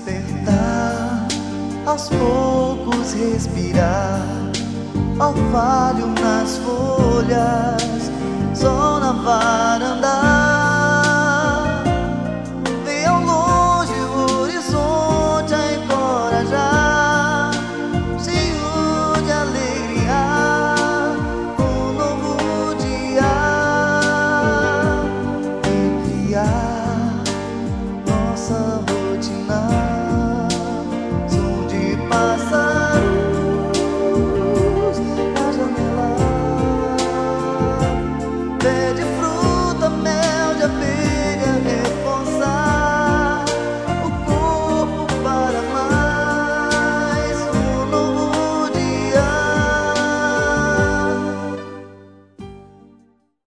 despertar, aos poucos respirar, orvalho nas folhas, sol na varanda.